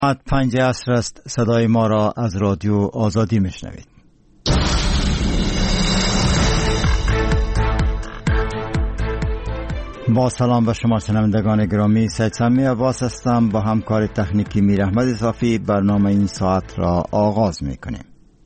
ساعت 5 عصر است. صدای ما را از رادیو آزادی میشنوید. با سلام به شما شنوندگان گرامی، سید سمی عباس هستم. با همکار تکنیکی میر احمد اضافی برنامه این ساعت را آغاز میکنیم.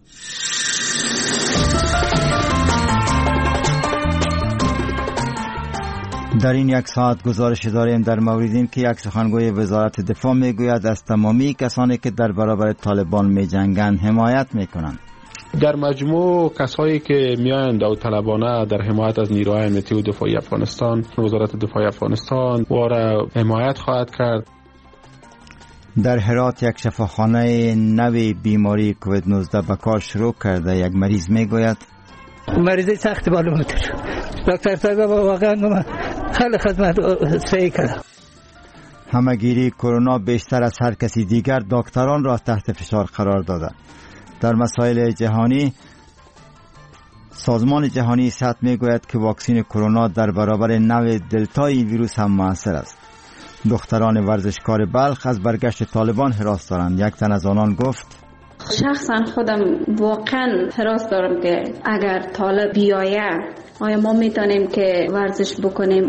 در این یک ساعت گزارش داریم در مورد این که یک سخنگوی وزارت دفاع میگوید از تمامی کسانی که در برابر طالبان میجنگند حمایت میکنند. در مجموع کسایی که میایند داوطلبانه در حمایت از نیروهای امنیتی و دفاعی افغانستان، وزارت دفاع افغانستان واره حمایت خواهد کرد. در هرات یک شفاخانه نوی بیماری کووید 19 به کار شروع کرده. یک مریض میگوید مریضی سخت معلومه دکتر صاحب واقعا خیلی خدمت سعی کردم. همگیری کرونا بیشتر از هر کسی دیگر دکتران را تحت فشار قرار داده. در مسائل جهانی، سازمان جهانی صحت میگوید که واکسن کرونا در برابر نوع دلتای ویروس هم موثر است. دختران ورزشکار بلخ از برگشت طالبان هراس دارند. یک تن از آنان گفت شخصا خودم واقعا هراس دارم که اگر طالب بیاید آیا ما میتونیم که ورزش بکنیم.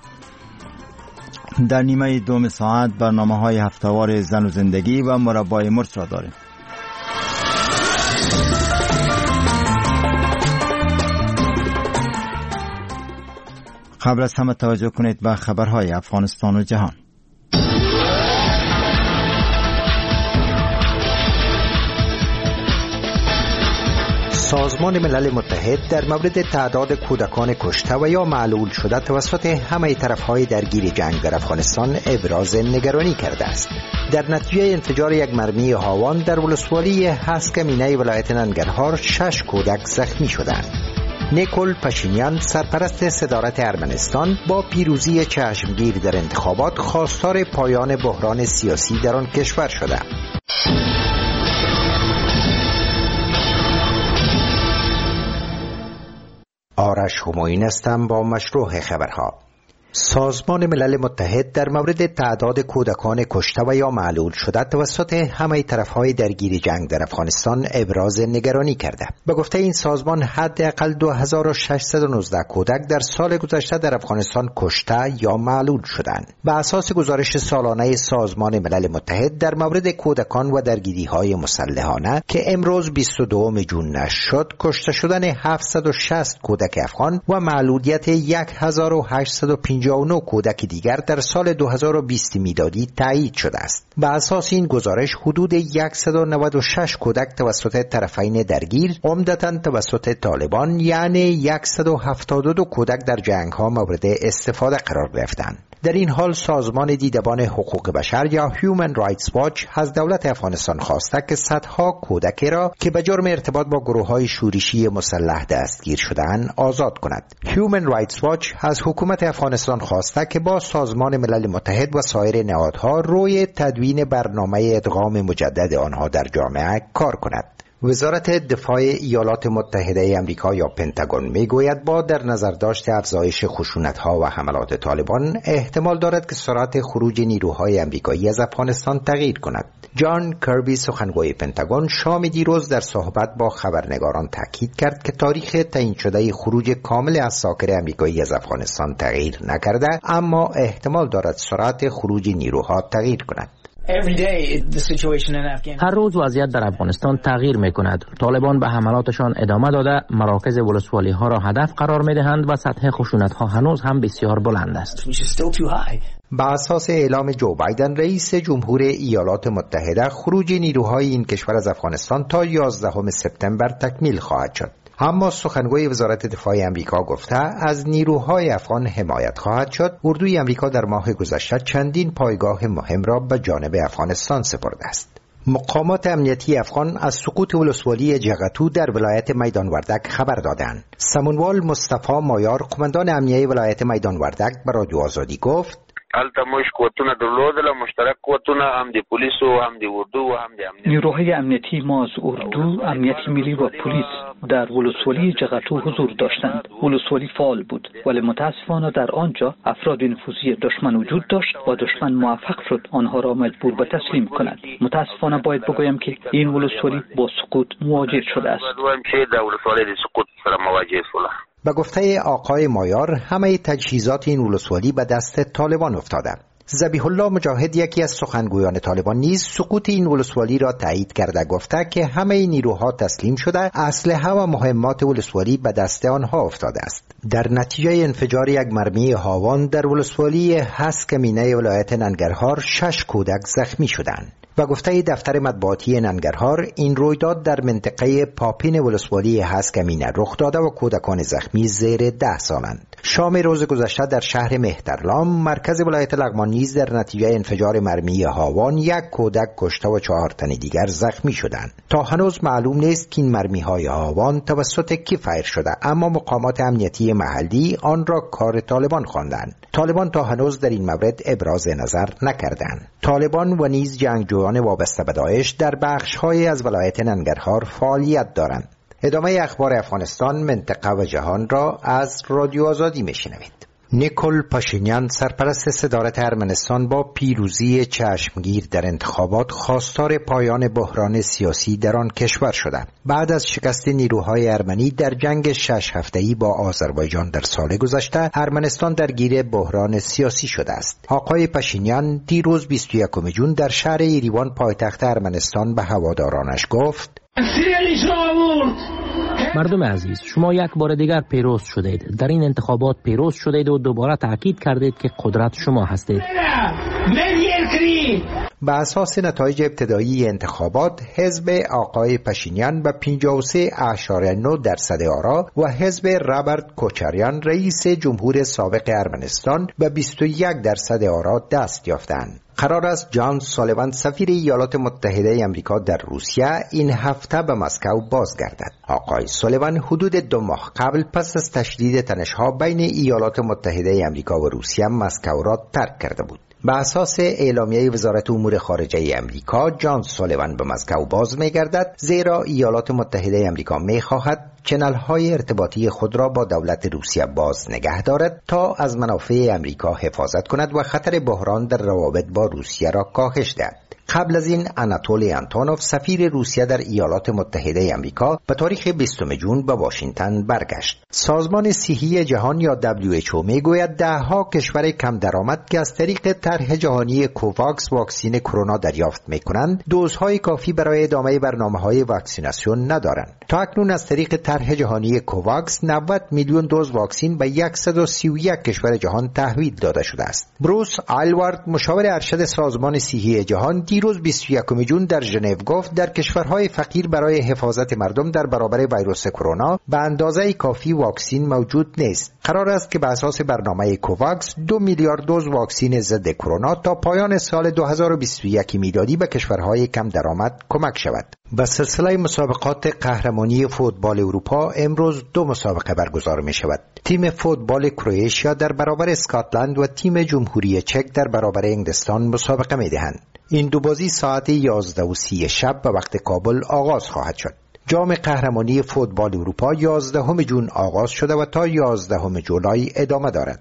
در نیمه دوم ساعت برنامه‌های هفته‌وار زن و زندگی و مربای مرچ را داریم. قبل از همه توجه کنید به خبرهای افغانستان و جهان. سازمان ملل متحد در مورد تعداد کودکان کشته و یا معلول شده توسط همه طرف‌های درگیر جنگ در افغانستان ابراز نگرانی کرده است. در نتیجه انفجار یک مرمی هاوان در ولسوالی هسکمینه ولایت ننگرهار 6 کودک زخمی شدند. نیکول پاشینیان، سرپرست صدارت ارمنستان، با پیروزی چشمگیر در انتخابات خواستار پایان بحران سیاسی در آن کشور شده. آرش همایون هستم با مشروع خبرها. سازمان ملل متحد در مورد تعداد کودکان کشته و یا معلول شده توسط همه طرف‌های درگیر جنگ در افغانستان ابراز نگرانی کرده. به گفته این سازمان حداقل 2619 کودک در سال گذشته در افغانستان کشته یا معلول شدند. به اساس گزارش سالانه سازمان ملل متحد در مورد کودکان و درگیری‌های مسلحانه که امروز 22 جون نشر شد، کشته شدن 760 کودک افغان و معلولیت 1859 کودک دیگر در سال 2020 میلادی تایید شده است. به اساس این گزارش حدود 196 کودک توسط طرفین درگیر، عمدتاً توسط طالبان، یعنی 172 کودک در جنگ‌ها مورد استفاده قرار گرفتند. در این حال سازمان دیدبان حقوق بشر یا Human Rights Watch از دولت افغانستان خواسته که صدها کودک را که به جرم ارتباط با گروه‌های شورشی مسلح دستگیر شده‌اند آزاد کند. Human Rights Watch از حکومت افغانستان خواسته که با سازمان ملل متحد و سایر نهادها روی تدوین برنامه ادغام مجدد آنها در جامعه کار کند. وزارت دفاع ایالات متحده آمریکا یا پنتاگون میگوید با در نظر داشت افزایش خشونت‌ها و حملات طالبان احتمال دارد که سرعت خروج نیروهای آمریکایی از افغانستان تغییر کند. جان کربی، سخنگوی پنتاگون، شام دیروز در صحبت با خبرنگاران تاکید کرد که تاریخ تعیین شده خروج کامل اساکر آمریکایی از افغانستان تغییر نکرده، اما احتمال دارد سرعت خروج نیروها تغییر کند. هر روز وضعیت در افغانستان تغییر می کند. طالبان به حملاتشان ادامه داده، مراکز ولسوالی ها را هدف قرار می دهند و سطح خشونت ها هنوز هم بسیار بلند است. به اساس اعلام جو بایدن رئیس جمهور ایالات متحده، خروج نیروهای این کشور از افغانستان تا 11 سپتامبر تکمیل خواهد شد. اما سخنگوی وزارت دفاع آمریکا گفته از نیروهای افغان حمایت خواهد شد. اردوی آمریکا در ماه گذشته چندین پایگاه مهم را به جانب افغانستان سپرده است. مقامات امنیتی افغان از سقوط ولسوالی جغتو در ولایت میدان وردک خبر دادند. سمونوال مصطفی مایار، قماندان امنیه ولایت میدان وردک، به رادیو آزادی گفت البته مش قوتونه درلودله، مشترک قوتونه، هم د پلیس و هم د اردو و هم د امنیت. نیروهای امنیتی ما از اردو، امنیت ملی و پلیس در ولسوالی جغتو حضور داشتند. ولسوالی فعال بود ولی متاسفانه در آنجا افراد نفوذی دشمن وجود داشت و دشمن موفق شد آنها را مجبور به تسلیم کند. متاسفانه باید بگویم که این ولسوالی با سقوط مواجه شده است. به گفته آقای مایار همه تجهیزات این ولسوالی به دست طالبان افتاده. ذبیح الله مجاهد یکی از سخنگویان طالبان نیز سقوط این ولسوالی را تایید کرده گفته که همه نیروها تسلیم شده، اسلحه و مهمات ولسوالی به دست آنها افتاده است. در نتیجه انفجار یک مرمی هاوان در ولسوالی هسکمینه ولایت ننگرهار 6 کودک زخمی شدند. و گفته دفتر مطبوعاتی ننگرهار این رویداد در منطقه پاپین ولسوالی هسکمینه رخ داده و کودکان زخمی زیر 10 سالند. شام روز گذشته در شهر مهترلام مرکز ولایت لغمان نیز در نتیجه انفجار مرمی هاوان 1 کودک کشته و 4 تن دیگر زخمی شدند. تا هنوز معلوم نیست که این مرمی های هاوان توسط کی فایر شده، اما مقامات امنیتی محلی آن را کار طالبان خواندند. طالبان تا هنوز در این مورد ابراز نظر نکردند. طالبان و نیز جنگجویان وابسته به داعش در بخش‌های از ولایت ننگرهار فعالیت دارند. ادامه اخبار افغانستان، منطقه و جهان را از رادیو آزادی میشنوید. نیکول پاشینیان سرپرست صدارت ارمنستان با پیروزی چشمگیر در انتخابات خواستار پایان بحران سیاسی در آن کشور شده. بعد از شکست نیروهای ارمنی در جنگ 6 هفته‌ای با آذربایجان در سال گذشته، ارمنستان درگیر بحران سیاسی شده است. آقای پاشینیان دیروز 21 جون در شهر ایریوان پایتخت ارمنستان به هوادارانش گفت: مردم عزیز، شما یک بار دیگر پیروز شدید. در این انتخابات پیروز شدید و دوباره تاکید کردید که قدرت شما هستید. به اساس نتایج ابتدایی انتخابات، حزب آقای پاشینیان به 53.9% آرا و حزب رابرت کوچاریان رئیس جمهور سابق ارمنستان به 21% آرا دست یافتند. قرار است جان سالیوان سفیر ایالات متحده آمریکا در روسیه این هفته به مسکو بازگردد. آقای سالیوان حدود 2 ماه قبل پس از تشدید تنش‌ها بین ایالات متحده آمریکا و روسیه مسکو را ترک کرده بود. به اساس اعلامیه وزارت امور خارجه آمریکا، جان سالیوان به مسکو باز می‌گردد زیرا ایالات متحده آمریکا می‌خواهد چنل‌های ارتباطی خود را با دولت روسیه باز نگه دارد تا از منافع آمریکا حفاظت کند و خطر بحران در روابط با روسیه را کاهش دهد. قبل از این آناتولی آنتونوف سفیر روسیه در ایالات متحده آمریکا به تاریخ 20 جون به واشنگتن برگشت. سازمان صحی جهان یا WHO میگوید 10 کشور کم درآمد که از طریق طرح جهانی کوواکس واکسن کرونا دریافت میکنند، دوزهای کافی برای ادامه برنامه‌های واکسیناسیون ندارند. تا اکنون از طریق طرح جهانی کوواکس 90 میلیون دوز واکسن به 131 کشور جهان تحویل داده شده است. بروس آیلوارد مشاور ارشد سازمان صحی جهان دیروز 21 جون در ژنو گفت در کشورهای فقیر برای حفاظت مردم در برابر ویروس کرونا به اندازه کافی واکسن موجود نیست. قرار است که به اساس برنامه کوواکس 2 میلیارد دوز واکسن ضد کرونا تا پایان سال 2021 میلادی به کشورهای کم درآمد کمک شود. به سلسله مسابقات قهرمانی فوتبال اروپا امروز 2 مسابقه برگزار می شود. تیم فوتبال کرواتیا در برابر اسکاتلند و تیم جمهوری چک در برابر انگلستان مسابقه می دهند. این دو بازی ساعت 11:30 شب به وقت کابل آغاز خواهد شد. جام قهرمانی فوتبال اروپا 11 جون آغاز شده و تا 11 جولای ادامه دارد.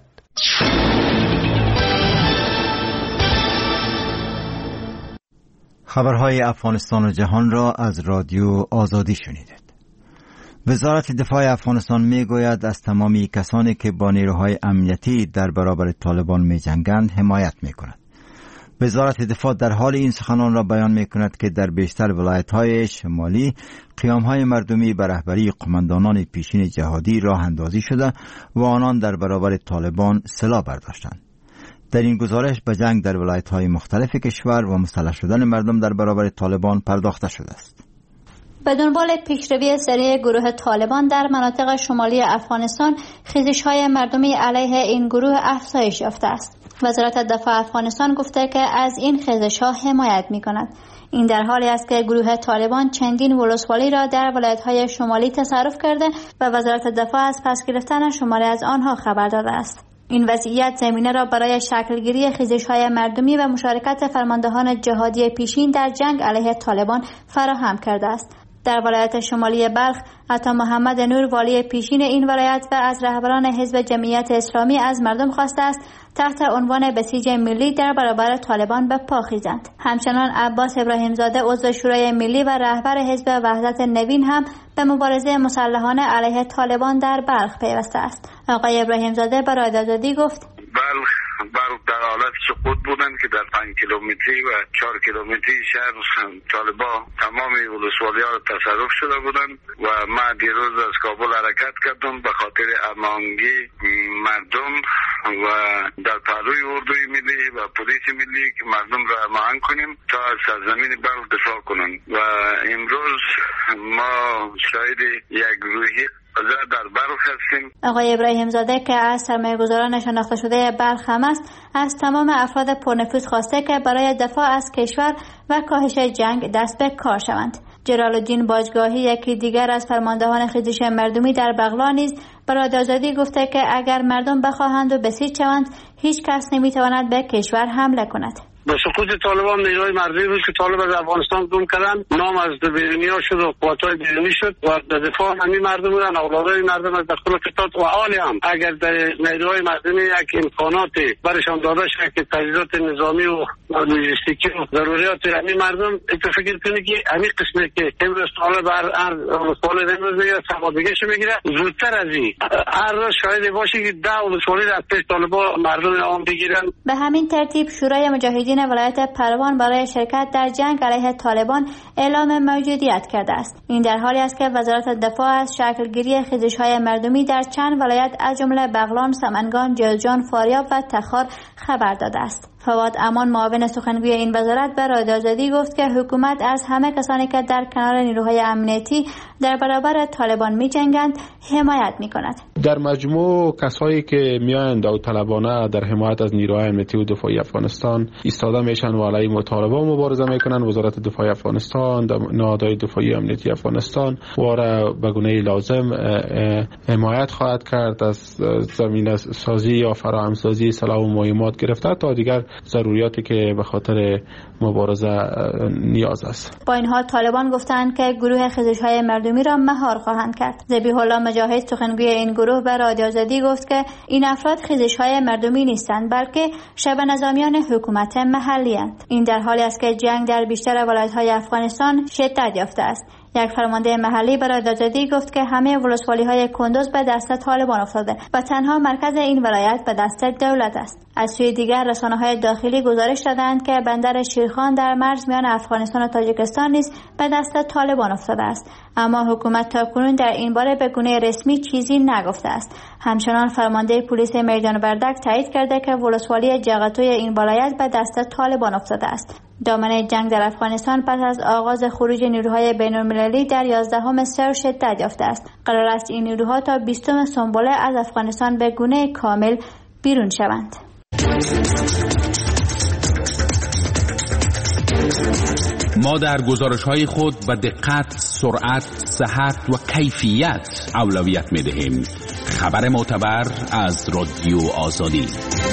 خبرهای افغانستان و جهان را از رادیو آزادی شنیدید. وزارت دفاع افغانستان میگوید از تمامی کسانی که با نیروهای امنیتی در برابر طالبان می‌جنگند حمایت می‌کند. وزارت دفاع در حال این سخنان را بیان می‌کند که در بیشتر ولایت‌های شمالی قیام‌های مردمی به رهبری قماندانان پیشین جهادی راه اندازی شده و آنان در برابر طالبان سلاح برداشتند. در این گزارش به جنگ در ولایت‌های مختلف کشور و مسلح شدن مردم در برابر طالبان پرداخته شده است. به دنبال پیشروی سریع گروه طالبان در مناطق شمالی افغانستان، خیزش‌های مردمی علیه این گروه افزایش یافته است. وزارت دفاع افغانستان گفته که از این خیزش‌ها حمایت می‌کند. این در حالی است که گروه طالبان چندین ولسوالی را در ولایت‌های شمالی تصرف کرده و وزارت دفاع از پس گرفتن شماری از آنها خبر داده است. این وضعیت زمینه را برای شکلگیری خیزش‌های مردمی و مشارکت فرماندهان جهادی پیشین در جنگ علیه طالبان فراهم کرده است. در ولایت شمالی بلخ، عطا محمد نور والی پیشین این ولایت و از رهبران حزب جمعیت اسلامی از مردم خواسته است تحت عنوان بسیج ملی در برابر طالبان به پا خیزند. همچنان عباس ابراهیم زاده عضو شورای ملی و رهبر حزب وحدت نوین هم به مبارزه مسلحانه علیه طالبان در بلخ پیوسته است. آقای ابراهیم زاده به رادیو آزادی گفت: بلخ در حالت سقوط بودند که در 5 کیلومتری و 4 کیلومتری شهر طالبان تمام ولسوالی‌ها را تصرف شده بودند و ما دیروز از کابل حرکت کردم به خاطر هماهنگی مردم و در پهلوی اردوی ملی و پلیس ملی که مردم را هماهنگ کنیم تا از سرزمین بلخ دفاع کنند و امروز ما شاهد یک گروهی در بلخ هستیم. آقای ابراهیم زاده که از سرمایه‌گذاران شناخته شده بلخ هم است، از تمام افراد پرنفوذ خواسته که برای دفاع از کشور و کاهش جنگ دست به کار شوند. جلال الدین باجگاهی، یکی دیگر از فرماندهان خیزش مردمی در بغلان، نیز به رادیو آزادی گفته که اگر مردم بخواهند و بسیج شوند، هیچ کس نمیتواند به کشور حمله کند. با سقوط طالبان نیروهای مردمی بود که طالب از افغانستان گم کردن، نام از بیرونی‌ها شد و قوت‌های بیرونی شد و در دفاع همین مردم بودن، اولادای مردم از داخل قطعات و حالی هم اگر در نیروهای مردمی یک امکاناتی برشان داده شد که تجهیزات نظامی و لوجستیکی و ضروریات همین مردم، فکر کنید که همین قسمتی که امروز طالب سال امروز میگه سمادگیش میگیره، زودتر از این هر روز شاهد باشه که 10 ولسوالی از پیش طالبان مردم آن بگیرن. به همین ترتیب شورای مجاهدین ولایت پروان برای شرکت در جنگ علیه طالبان اعلام موجودیت کرده است. این در حالی است که وزارت دفاع از شکلگیری خیزش‌های مردمی در چند ولایت از جمله بغلان، سمنگان، جوزجان، فاریاب و تخار خبر داده است. فواد امان، معاون سخنگوی این وزارت، به رادیو آزادی گفت که حکومت از همه کسانی که در کنار نیروهای امنیتی در برابر طالبان می‌جنگند حمایت می‌کند. در مجموع کسایی که میایند داوطلبانه در حمایت از نیروهای امنیتی و دفاعی افغانستان ایستاده میشن و علیه طالبان مبارزه میکنن، وزارت دفاع افغانستان، نهادهای دفاعی امنیتی افغانستان واره به گونه لازم حمایت خواهد کرد از زمینه سازی یا فراهم سازی سلاح و مهمات گرفته تا دیگر ضروریاتی که به خاطر مبارزه نیاز است. با این حال طالبان گفتند که گروه خیزش‌های مردمی را مهار خواهند کرد. ذبیح الله مجاهد، سخنگوی این گروه، به رادیو آزادی گفت که این افراد خیزش‌های مردمی نیستند بلکه شبه نظامیان حکومت محلی اند. این در حالی است که جنگ در بیشتر ولایت‌های افغانستان شدت یافته است. یک فرمانده محلی برای رادیو آزادی گفت که همه ولسوالی‌های کندوز به دست طالبان افتاده و تنها مرکز این ولایت به دست دولت است. از سوی دیگر رسانه‌های داخلی گزارش دادند که بندر شیرخان در مرز میان افغانستان و تاجیکستان نیز به دست طالبان افتاده است، اما حکومت تاکنون در این باره به گونه رسمی چیزی نگفته است. همچنان فرمانده پلیس میدان وردک تایید کرده که ولسوالی جغتوی این ولایت به دست طالبان افتاده است. دامنه جنگ در افغانستان پس از آغاز خروج نیروهای بین‌المللی در 11 سر شدت یافته است. قرار است این نیروها تا 20 سنبله از افغانستان به گونه کامل بیرون شوند. ما در گزارش‌های خود به دقت، سرعت، صحت و کیفیت اولویت می‌دهیم. خبر معتبر از رادیو آزادی.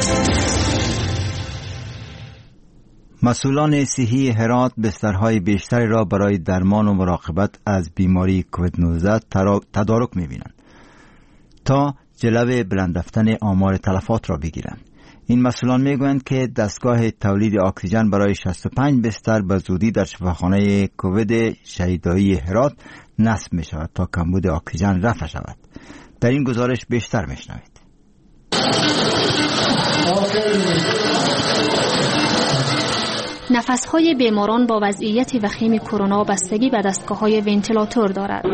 مسئولان صحی هرات بسترهای بیشتری را برای درمان و مراقبت از بیماری کووید 19 تدارک می‌بینند تا جلوی بلند رفتن آمار تلفات را بگیرند. این مسئولان میگویند که دستگاه تولید اکسیژن برای 65 بستر به زودی در شفاخانه کووید شهیدایی هرات نصب می شود تا کمبود اکسیژن رفع شود. در این گزارش بیشتر میشنوید. نفس‌های بیماران با وضعیت وخیم کرونا بستگی به دستگاه‌های ونتیلاتور دارد.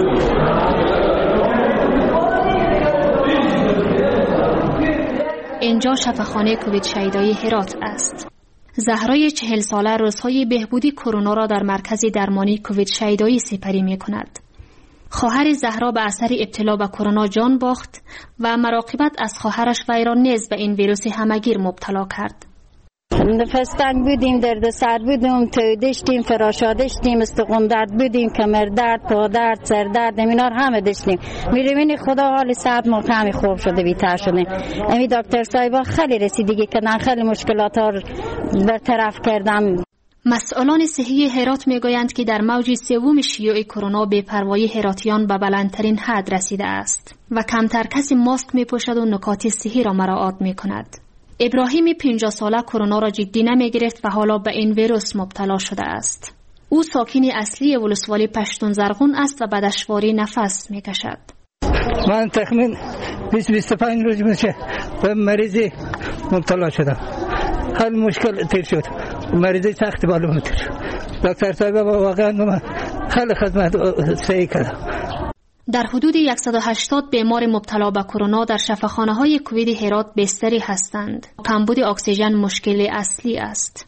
اینجا شفاخانه کووید شهیدایی هرات است. زهرای 40 ساله روزهای بهبودی کرونا را در مرکز درمانی کووید شهیدایی سپری می‌کند. خواهر زهرا به اثر ابتلا به کرونا جان باخت و مراقبت از خواهرش وی را نیز به این ویروس همگیر مبتلا کرد. نفس تنگ بودیم، درد سر بودیم، توی داشتیم، فراشا داشتیم، استخوان درد بودیم، کمر درد، پا درد، سر درد، اینا همه داشتیم. می‌بینی خدا حال صحت ما کمی خوب شده، بی‌تر شده. امی دکتر صاحبا خیلی رسیدگی کردن، خیلی مشکلات ها برطرف کردم. مسئولان صحی هرات میگویند که در موج سوم شیوع کرونا بی‌پروایی هراتیان به بلندترین حد رسیده است و کمتر کسی ماسک میپوشد و نکات صحی را مراعات میکند. ابراهیم 50 ساله کرونا را جدی نمیگرفت و حالا به این ویروس مبتلا شده است. او ساکن اصلی ولسوالی پشتون زرغون است و به دشواری نفس میکشد. من تخمین 20-25 روز میشه به مریضی مبتلا شدم. هر مشکل تیر شد. مریضی سخت بالم تیر شد. دکتر صاحب واقعا من خیلی خدمت سعی کردم. در حدود 180 بیمار مبتلا به کرونا در شفاخانه‌های کووید هرات بستری هستند. کمبود اکسیژن مشکل اصلی است.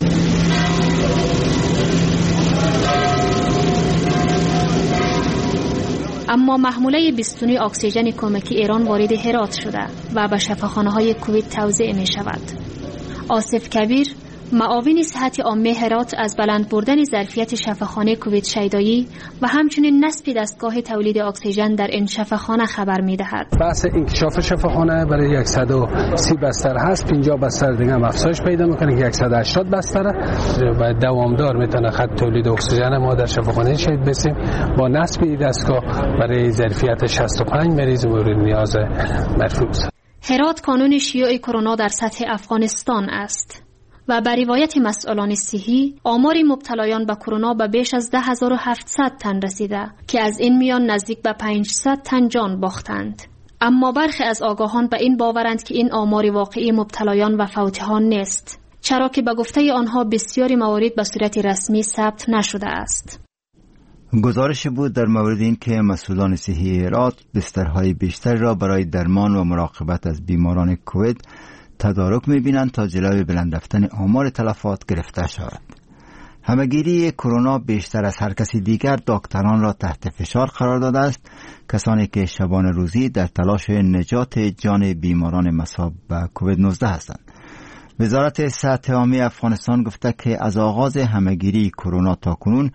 اما محموله بیستونی اکسیژن کمکی ایران وارد هرات شده و به شفاخانه‌های کووید توزیع می شود. آصف کبیر، معاون صحت عامه هرات، از بلند بردن ظرفیت شفاخانه کووید شیدایی و همچنین نصب دستگاه تولید اکسیژن در این شفاخانه خبر می‌دهد. بحث انکشاف شفاخانه برای 130 بستر هست، 50 بستر دیگه هم افزایش پیدا می‌کنه که 180 بستره و دوامدار میتونه خط تولید اکسیژن ما در شفاخانه شهید بسیم با نصب دستگاه برای ظرفیت 65 مریض مورد نیاز مرفوض. هرات کانون شیوع کرونا در سطح افغانستان است و بر روایت مسئولان صحی آمار مبتلایان به کرونا به بیش از 10700 تن رسیده که از این میان نزدیک به 500 تن جان باختند. اما برخی از آگاهان به این باورند که این آمار واقعی مبتلایان و فوتیان نیست، چرا که به گفته آنها بسیاری موارد به صورت رسمی ثبت نشده است. گزارش بود در مورد این که مسئولان صحی هرات بسترهای بیشتر را برای درمان و مراقبت از بیماران کووید تدارک می‌بینند تا جلوی بلند رفتن آمار تلفات گرفته شود. همه‌گیری کرونا بیشتر از هر کسی دیگر دکتران را تحت فشار قرار داده است، کسانی که شبانه روزی در تلاش نجات جان بیماران مصاب به کووید 19 هستند. وزارت صحت عامه افغانستان گفته که از آغاز همه‌گیری کرونا تا کنون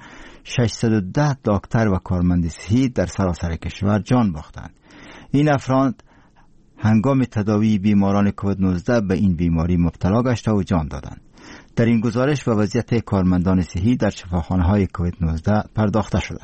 610 دکتر و کارمند صحی در سراسر کشور جان باختند. این افراد هنگام تداوی بیماران کووید 19 به این بیماری مبتلا گشته و جان دادند. در این گزارش به وضعیت کارمندان صحی در شفاخانه‌های کووید 19 پرداخته شده.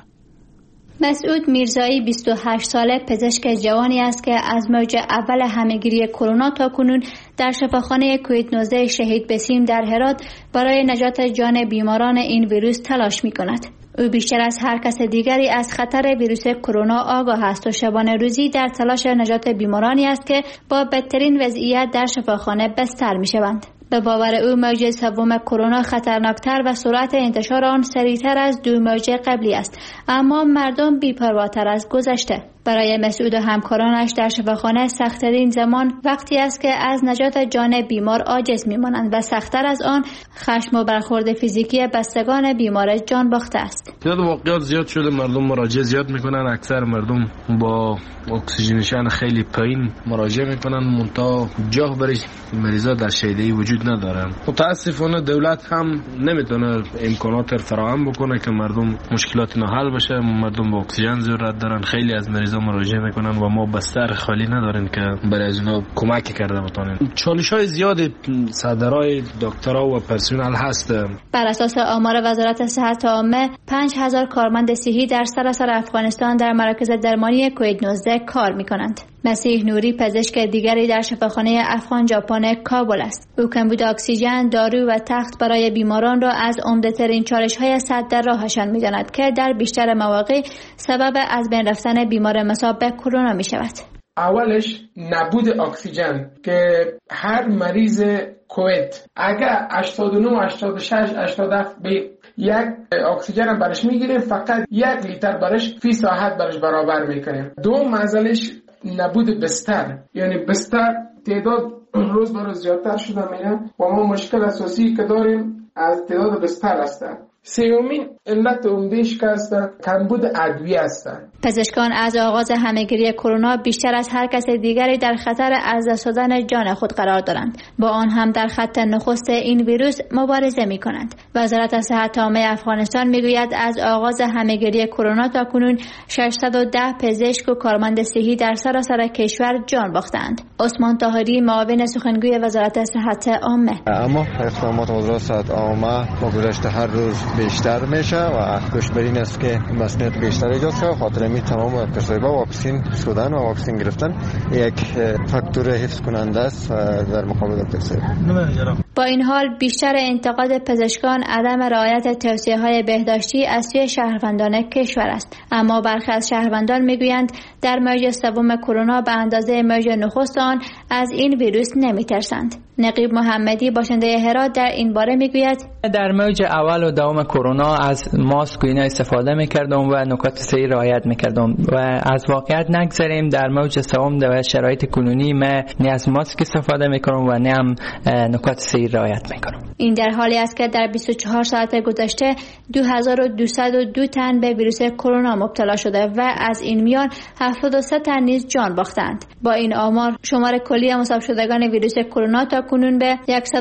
مسعود میرزایی 28 ساله پزشک جوانی است که از موج اول همه‌گیری کرونا تا کنون در شفاخانه کووید 19 شهید بسیم در هرات برای نجات جان بیماران این ویروس تلاش می‌کند. او بیشتر از هر کس دیگری از خطر ویروس کرونا آگاه است و شبانه روزی در تلاش نجات بیمارانی است که با بدترین وضعیت در شفاخانه بستر می‌شوند. به باور او موج سوم کرونا خطرناکتر و سرعت انتشار آن سریعتر از دو موج قبلی است، اما مردم بی‌پرواتر از گذشته. برای مسعود و همکارانش در شفاخانه سخت‌ترین زمان وقتی است که از نجات جان بیمار عاجز می‌مانند و سخت‌تر از آن خشم و برخورد فیزیکی بستگان بیمار جان باخته است. تعداد واقعات زیاد شده، مردم مراجعه زیاد می‌کنن، اکثر مردم با اکسیژنشن خیلی پایین مراجعه می‌کنن، منتها جاه برای مریضا در شیدایی وجود ندارن. متأسفانه دولت هم نمیتونه امکانات فراهم بکنه که مردم مشکلات اینا حل بشه. مردم با اکسیژن ضرورت دارن، خیلی از مریضا مراجعه میکنن و ما بستر خالی نداریم که برای از اونا کمک کرده بتونیم. چالش‌های زیاد صدرای دکترها و پرسنل هست. بر اساس آمار وزارت صحت عامه 5000 کارمند صحی در سراسر افغانستان در مراکز درمانی کووید 19 کار میکنند. مسیح نوری پزشک دیگری در شفاخانه افغان ژاپن کابل است. او کمبود اکسیژن، دارو و تخت برای بیماران را از عمده‌ترین چالش‌های صد در راهشان می‌داند که در بیشتر مواقع سبب از بین رفتن بیمار مصاب به کرونا می‌شود. اولش نبود اکسیژن که هر مریض کووید اگر 89 86 87 به یک اکسیژن برش میگیریم، فقط 1 لیتر برش فی ساعت برش برابر میکنیم. دوم مسئلهش نبود بستر، یعنی بستر تعداد روز به روز زیادتر شده میره و ما مشکل اساسی که داریم از تعداد بستر هست. سومین علت عمده‌اش که است کمبود ادویه است. پزشکان از آغاز همهگیری کرونا بیشتر از هر کس دیگری در خطر از دست دادن جان خود قرار دارند. با آن هم در خط نخست این ویروس مبارزه می‌کنند. وزارت صحت عامه افغانستان میگوید از آغاز همهگیری کرونا تا کنون 610 پزشک و کارمند صحی در سراسر کشور جان باختند. عثمان طاهری معاون سخنگوی وزارت صحت عامه: اما اقدامات وزارت صحت عامه با گذشت هر روز بیشتر میشه و کوشش بر این است که مسئولیت بیشتر ایجاد شه. خاطر همین تمام کسایی واکسین شدن و واکسین گرفتن یک فاکتور حفظ کننده است در مقابل تکثیر. با این حال بیشتر انتقاد پزشکان عدم رعایت توصیه‌های بهداشتی از سوی شهروندان کشور است. اما برخی از شهروندان میگویند در موج سوم کرونا به اندازه موج نخست آن از این ویروس نمیترسند. نقیب محمدی باشنده هرات در این باره میگوید: در موج اول و دوم کرونا از ماسک و اینا استفاده میکردم و نکات صحی رعایت میکردم و از واقعیت نگذریم. در موج سوم در شرایط کنونی من نه از ماسک استفاده میکنم و نه هم نکات صحی رعایت میکنم. این در حالی است که در 24 ساعت گذشته 2202 تن به ویروس کرونا مبتلا شده و از این میان 73 تن نیز جان باختند. با این آمار شمار کلی مصاب شدگان ویروس کرونا تا کنون به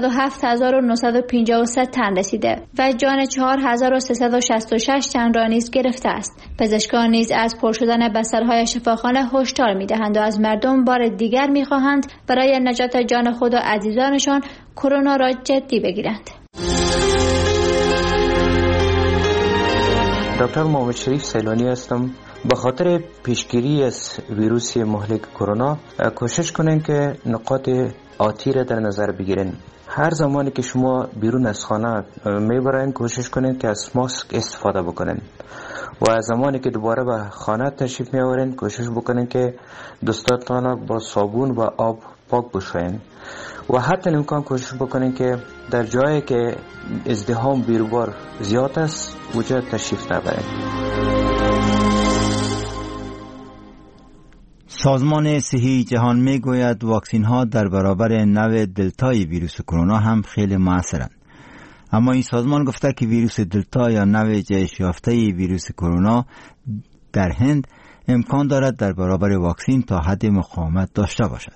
107953 تن رسیده و جان 4366 تن را نیز گرفته است. پزشکان نیز از پر شدن بسترهای شفاخانه هشدار می‌دهند و از مردم بار دیگر می‌خواهند برای نجات جان خود و عزیزانشان کرونا را جدی بگیرند. دکتر محمد شریف سیلانی هستم. به خاطر پیشگیری از ویروس مهلک کرونا کوشش کنین که نقاط آتی را در نظر بگیرین. هر زمانی که شما بیرون از خانه میبرین کوشش کنین که از ماسک استفاده بکنین و از زمانی که دوباره به خانه تشریف میآورین کوشش بکنین که دستاتان با صابون و آب پاک بشوین و حتی امکان کوشش بکنین که در جایی که ازدحام بیروبار زیاد است وجود تشریف نبرین. سازمان صحی جهان میگوید واکسین ها در برابر نوع دلتای ویروس کرونا هم خیلی موثرند. اما این سازمان گفته که ویروس دلتا یا نوع جهش یافته ویروس کرونا در هند امکان دارد در برابر واکسین تا حد مقاومت داشته باشد.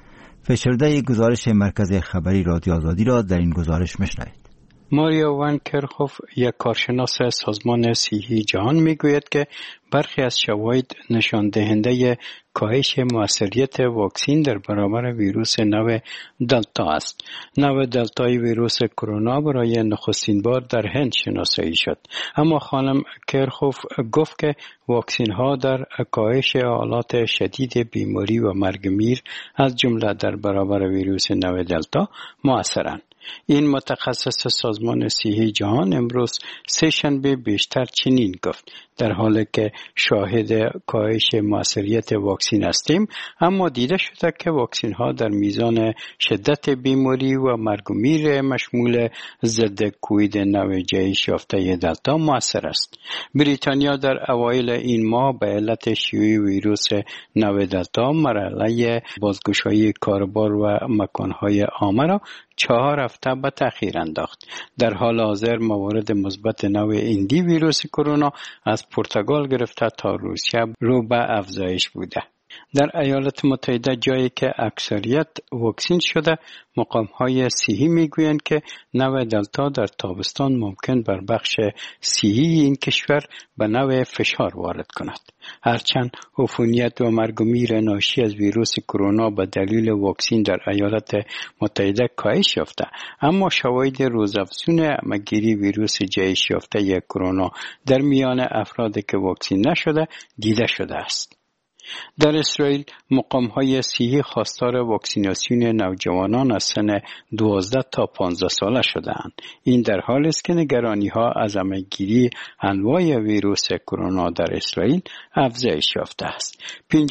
فشرده گزارش مرکز خبری رادیو آزادی را در این گزارش میشنوید. ماریا وان کرخوف یک کارشناس سازمان صحی جهان میگوید که برخی از شواهد نشان دهنده کاهش موثریت واکسین در برابر ویروس نو دلتا است. نو دلتای ویروس کرونا برای نخستین بار در هند شناسایی شد. اما خانم کرخوف گفت که واکسین ها در کاهش حالات شدید بیماری و مرگ میر از جمله در برابر ویروس نو دلتا موثرند. این متخصص سازمان صحی جهان امروز سه‌شنبه بیشتر چنین گفت: در حالی که شاهد کاهش موثریت واکسین هستیم، اما دیده شده که واکسین ها در میزان شدت بیماری و مرگ و میر مشمول ضد کووید 19 جهش یافته دلتا موثر است. بریتانیا در اوایل این ماه به علت شیوع ویروس نو دلتا مرحله بازگشایی کاربار و مکانهای عامه را 4 هفته به تأخیر انداخت. در حال حاضر موارد مثبت نوع ایندی ویروس کرونا از پرتغال گرفته تا روسیه رو به افزایش بوده. در ایالات متحده جایی که اکثریت واکسین شده، مقام‌های صحی میگویند که نوع دلتا در تابستان ممکن بر بخش صحی این کشور به نوع فشار وارد کند. هرچند عفونیت و مرگ و میر ناشی از ویروس کرونا به دلیل واکسین در ایالات متحده کاهش یافته، اما شواهد روزافزون همه‌گیری ویروس جهش یافته کرونا در میان افرادی که واکسین نشده دیده شده است. در اسرائیل مقام‌های صحی خواستار واکسیناسیون نوجوانان از سن 12 تا 15 ساله شده‌اند. این در حالی است که نگرانی‌ها از همه‌گیری انواع ویروس کرونا در اسرائیل افزایش یافته است.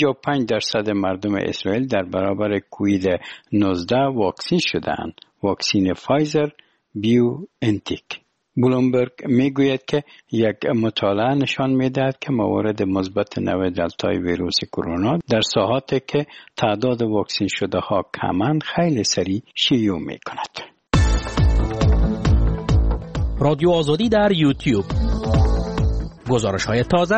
55% مردم اسرائیل در برابر کووید 19 واکسین شده‌اند. واکسین فایزر، بیو انتیک. بلومبرگ میگوید که یک مطالعه نشان میدهد که موارد مثبت نوع دلتای ویروس کرونا در ساحاتی که تعداد واکسین شده ها کمند خیلی سریع شیوع می کند. رادیو آزادی در یوتیوب. گزارش‌های تازه.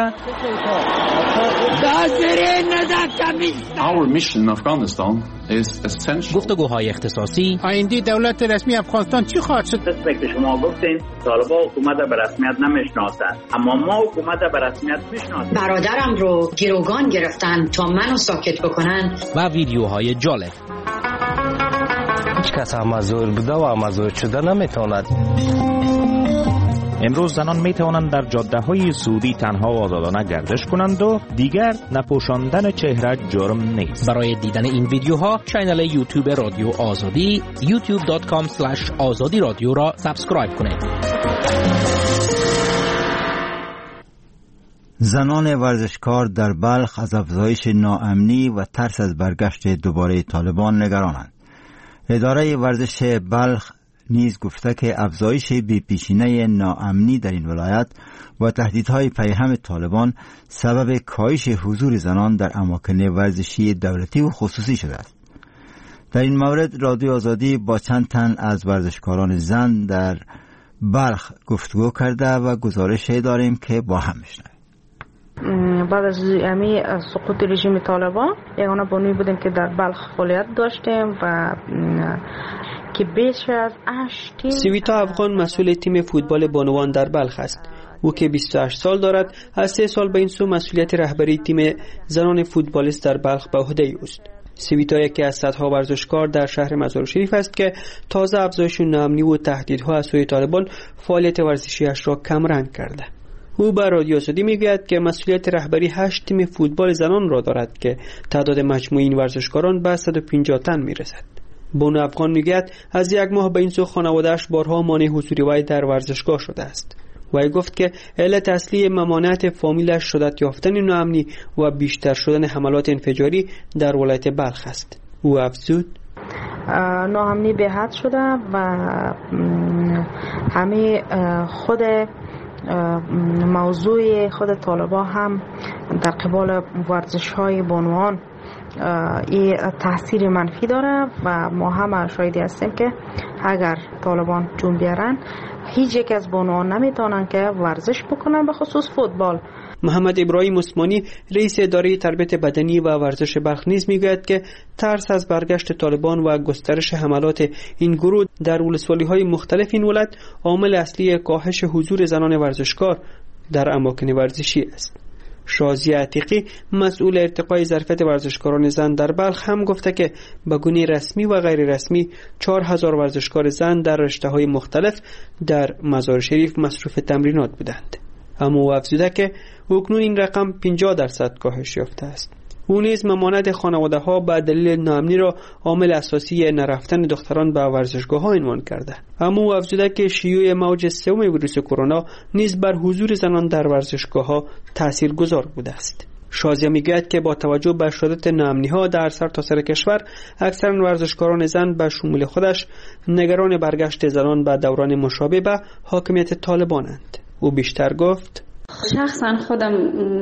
Our mission in Afghanistan is essential. گفتگوهای اختصاصی. آینده دولت رسمی افغانستان چی خواهد شد؟ طبق که شما گفتین طالبان حکومت به رسمیت نمیشناسند، اما ما حکومت به رسمیت میشناسیم. برادرم رو گروگان گرفتن تا منو ساکت بکنن. و ویدیوهای جالب. هیچ کس مزور بوده و مزور شده نمیتواند. امروز زنان می توانند در جاده‌های سعودی تنها و آزادانه گردش کنند و دیگر نپوشاندن چهره جرم نیست. برای دیدن این ویدیوها کانال یوتیوب رادیو آزادی youtube.com/azadi رادیو را سابسکرایب کنید. زنان ورزشکار در بلخ از افزایش ناامنی و ترس از برگشت دوباره طالبان نگرانند. اداره ورزش بلخ نیز گفته که افزایش بی‌پیشینه ناامنی در این ولایت و تهدیدهای پیهم طالبان سبب کاهش حضور زنان در اماکن ورزشی دولتی و خصوصی شده است. در این مورد رادیو آزادی با چند تن از ورزشکاران زن در بلخ گفتگو کرده و گزارش داریم که با هم میشنویم. بعد از سقوط رژیم طالبان یگانه بانوی بودیم که در بلخ فعالیت داشتیم و که بیش از 8 تیم. سویتا افغان مسئول تیم فوتبال بانوان در بلخ است. او که 28 سال دارد، از 3 سال به این سو مسئولیت رهبری تیم زنان فوتبالیست در بلخ به عهده اوست. سویتا یکی از صدها ورزشکار در شهر مزار شریف است که تازه افزایش ناامنی و تهدیدها از سوی طالبان فعالیت ورزشیش را کمرنگ کرده. او به رادیو آزادی میگوید که مسئولیت رهبری 8 تیم فوتبال زنان را دارد که تعداد مجموعی این ورزشکاران به 150 تن میرسد. بانو افغان میگوید از 1 ماه به این سو خانواده‌اش بارها مانع حضور وی در ورزشگاه شده است. وی گفت که علت اصلی ممانعت فامیلش شدت یافتن ناامنی و بیشتر شدن حملات انفجاری در ولایت بلخ است. او افزود ناامنی به حد شده و همه خود موضوع خود طالبان هم در قبال ورزش‌های بانوان این تاثیر منفی داره و ما هم شاهدی هستیم که اگر طالبان جون بیارن هیچ یک از بانوان نمیتونن که ورزش بکنن، به خصوص فوتبال. محمد ابراهیم عثمانی رئیس اداره تربیت بدنی و ورزش بلخ نیز میگوید که ترس از برگشت طالبان و گسترش حملات این گروه در ولسوالی‌های مختلف این ولایت عامل اصلی کاهش حضور زنان ورزشکار در اماکن ورزشی است. شازیه عتیقی مسئول ارتقای ظرفیت ورزشکاران زن در بلخ هم گفته که به گونه رسمی و غیر رسمی 4000 ورزشکار زن در رشته‌های مختلف در مزار شریف مصروف تمرینات بودند. اما او افزوده که اکنون این رقم 50% کاهش یافته است. او نیز ممانعت خانواده‌ها به دلیل ناامنی را عامل اساسی نرفتن دختران به ورزشگاه‌ها عنوان کرده. اما او افزوده که شیوع موج سوم ویروس کرونا نیز بر حضور زنان در ورزشگاه‌ها تاثیرگذار بوده است. شازیه میگوید که با توجه به شدت ناامنی‌ها در سرتاسر کشور، اکثر ورزشکاران زن به شمول خودش نگران برگشت زنان به دوران مشابه به حاکمیت طالبانند. او بیشتر گفت شخصا خودم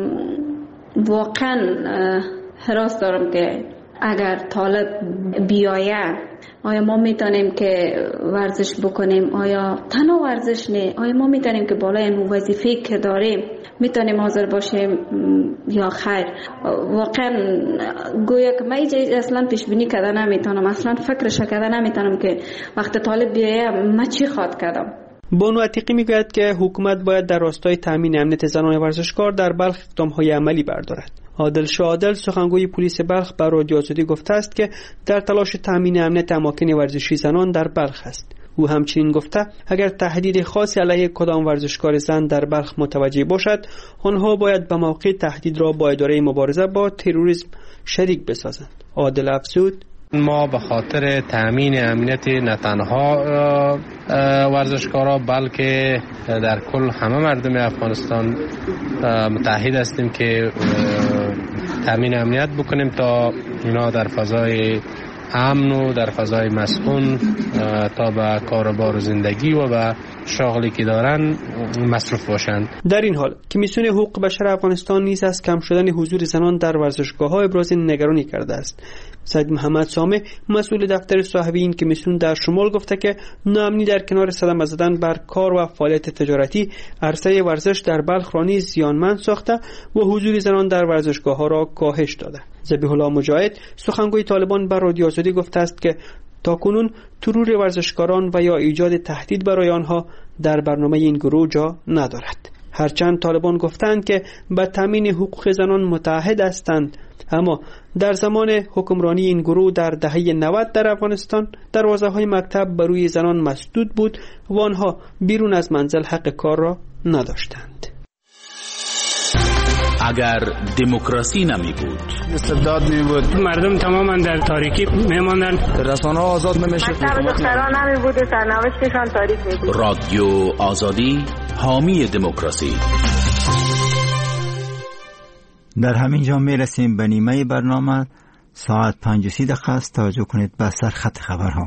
واقعا هراس دارم که اگر طالب بیایه آیا ما میتونیم که ورزش بکنیم؟ آیا تنها ورزش نه؟ آیا ما میتونیم که بالای این وظیفه که داریم میتونیم حاضر باشیم یا خیر؟ واقعا گویا که من اصلا پیش بینی کرده نمیتونم، اصلا فکرش کرده نمیتونم که وقت طالب بیایه من چی خواد کردم. بانو عتیقی میگوید که حکومت باید در راستای تامین امنیت زنان ورزشکار در بلخ اقدام‌های عملی بردارد. عادل شادل سخنگوی پلیس بلخ به رادیو آزادی گفته است که در تلاش تامین امنیت اماکن ورزشی زنان در بلخ است. او همچنین گفته اگر تهدید خاصی علیه کدام ورزشکار زن در بلخ متوجه باشد، آنها باید به موقع تهدید را با اداره مبارزه با تروریسم شریک بسازند. عادل افزود ما به خاطر تامین امنیت نه تنها ورزشکارا بلکه در کل همه مردم افغانستان متحد هستیم که تامین امنیت بکنیم تا اینا در فضای امن و در فضای مسکون تا به کار و بار زندگی و به شاغلی که دارن مصروف باشند. در این حال کمیسیون حقوق بشر افغانستان نیز از کم شدن حضور زنان در ورزشگاه‌ها ابراز نگرانی کرده است. سید محمد سامه مسئول دفتر صاحبی این کمیسیون در شمال گفته که ناامنی در کنار صدمه زدن بر کار و فعالیت تجارتی عرصه ورزش در بلخ را نیز زیانمند ساخته و حضور زنان در ورزشگاه‌ها را کاهش داده. ذبیح الله مجاهد سخنگوی طالبان بر رادیو آزادی گفته است که تاکنون ترور ورزشکاران و یا ایجاد تهدید برای آنها در برنامه این گروه جا ندارد. هرچند طالبان گفتند که به تامین حقوق زنان متعهد هستند، اما در زمان حکمرانی این گروه در دهه 90 در افغانستان دروازه‌های مکتب بر روی زنان مسدود بود و آنها بیرون از منزل حق کار را نداشتند. اگر دموکراسی نمی بود، استبداد می بود، مردم تماما در تاریکی میماندن، رسانه‌ها آزاد نمیشد، دختران نمی بود، سرنوشتشان تاریک می بود. رادیو آزادی حامی دموکراسی. در همین جا می رسیم به نیمه برنامه. ساعت 5:30 است. توجه کنید به سرخط خبرها.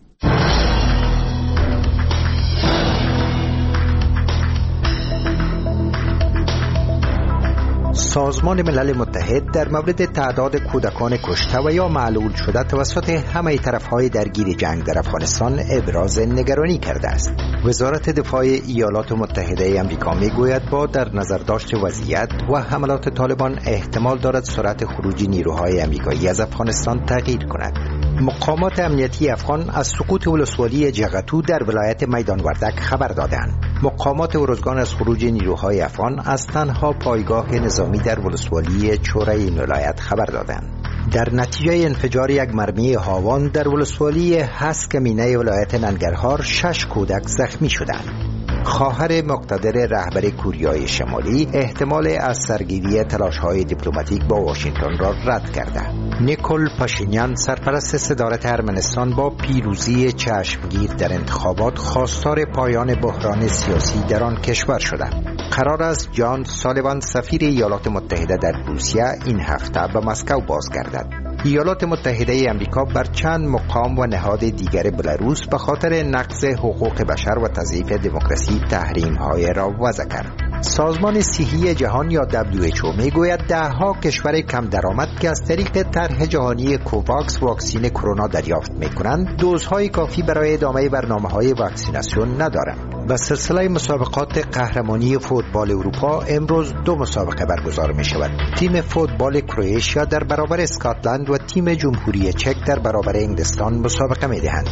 سازمان ملل متحد در مورد تعداد کودکان کشته و یا معلول شده توسط همه طرف‌های درگیر جنگ در افغانستان ابراز نگرانی کرده است. وزارت دفاع ایالات متحده آمریکا میگوید با در نظر داشت وضعیت و حملات طالبان احتمال دارد سرعت خروج نیروهای آمریکایی از افغانستان تغییر کند. مقامات امنیتی افغان از سقوط ولسوالی جغتو در ولایت میدان وردک خبر دادند. مقامات ارزگان از خروج نیروهای افغان از تنها پایگاه نظامی در ولسوالی چوره این ولایت خبر دادند. در نتیجه انفجار یک مرمی هاوان در ولسوالی هسک مینه ولایت ننگرهار 6 کودک زخمی شدند. خواهر مقتدر رهبر کوریای شمالی احتمال از سرگیری تلاش‌های دیپلماتیک با واشنگتن را رد کرده. نیکول پاشینیان سرپرست صدارت ارمنستان با پیروزی چشمگیر در انتخابات خواستار پایان بحران سیاسی در آن کشور شده. قرار است جان سالیوان سفیر ایالات متحده در روسیه این هفته به مسکو بازگردد. ایالات متحده آمریکا بر چند مقام و نهاد دیگر بلاروس به خاطر نقض حقوق بشر و تضعیف دموکراسی تحریم‌های را وضع کرد. سازمان صحی جهان یا WHO میگوید ده‌ها کشور کم درآمد که از طریق طرح جهانی کوواکس واکسین کرونا دریافت می‌کنند، دوزهای کافی برای ادامه برنامه‌های واکسیناسیون ندارند. به سلسله مسابقات قهرمانی فوتبال اروپا امروز 2 مسابقه برگزار می‌شود. تیم فوتبال کرواتیا در برابر اسکاتلند و تیم جمهوری چک در برابر انگلستان مسابقه می‌دهند.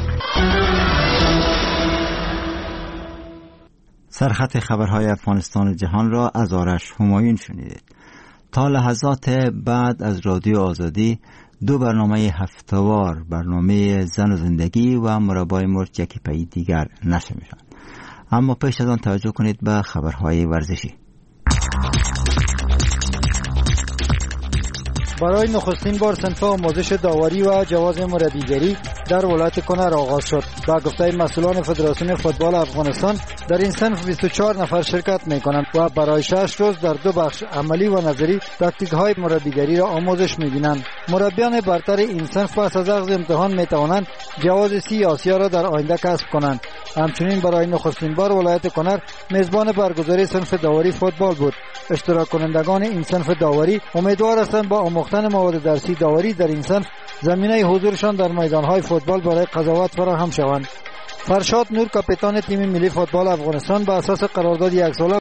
سرخط خبرهای افغانستان جهان را از آرش همایون شنیدید. تا لحظات بعد از رادیو آزادی 2 برنامه هفته‌وار، برنامه زن و زندگی و مربای مرد یکی پی دیگر نشر می‌شوند. اما پیش از آن توجه کنید به خبرهای ورزشی. برای نخستین بار صنف آموزش داوری و جواز مربیگری در ولایت کنر آغاز شد. با گفته مسئولان فدراسیون فوتبال افغانستان در این صنف 24 نفر شرکت می‌کنند و برای 6 روز در 2 بخش عملی و نظری تاکتیک‌های مربیگری را آموزش می‌بینند. مربیان برتر این صنف پس از اخذ امتحان می‌توانند جواز سی آسیا را در آینده کسب کنند. همچنین برای نخستین بار ولایت کنر میزبان برگزاری صنف داوری فوتبال بود. اشتراک کنندگان این صنف داوری امیدوار هستند با آموختن مواد درسی داوری در این صنف زمینه حضورشان در میدان‌های فوتبال برای قضاوت فراهم شوند. فرشاد نور کاپیتان تیم ملی فوتبال افغانستان به اساس قرارداد 1 ساله